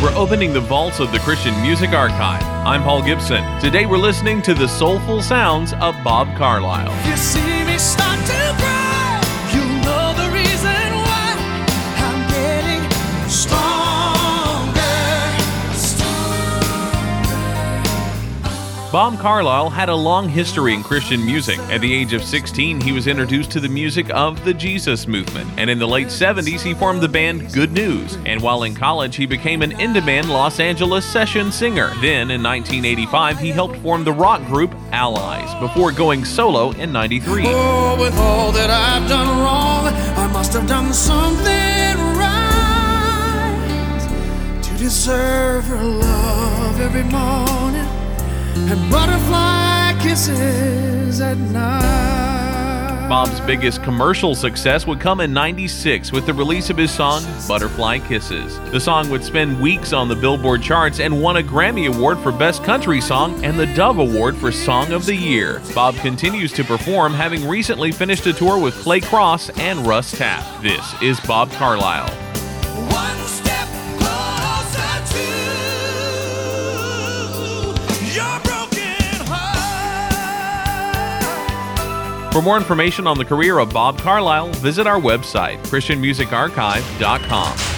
We're opening the vaults of the Christian Music Archive. I'm Paul Gibson. Today we're listening to the soulful sounds of Bob Carlyle. You see me start to cry, you know the reason why I'm getting stronger. Bob Carlyle had a long history in Christian music. At the age of 16, he was introduced to the music of the Jesus Movement, and in the late 70s, he formed the band Good News. And while in college, he became an in-demand Los Angeles session singer. Then, in 1985, he helped form the rock group Allies, before going solo in 93. Oh, with all that I've done wrong, I must have done something right to deserve her love every morning and butterfly kisses at night. Bob's biggest commercial success would come in '96 with the release of his song, Butterfly Kisses. The song would spend weeks on the Billboard charts and won a Grammy Award for Best Country Song and the Dove Award for Song of the Year. Bob continues to perform, having recently finished a tour with Clay Cross and Russ Taff. This is Bob Carlyle. One step closer to your broken heart. For more information on the career of Bob Carlyle, visit our website, ChristianMusicArchive.com.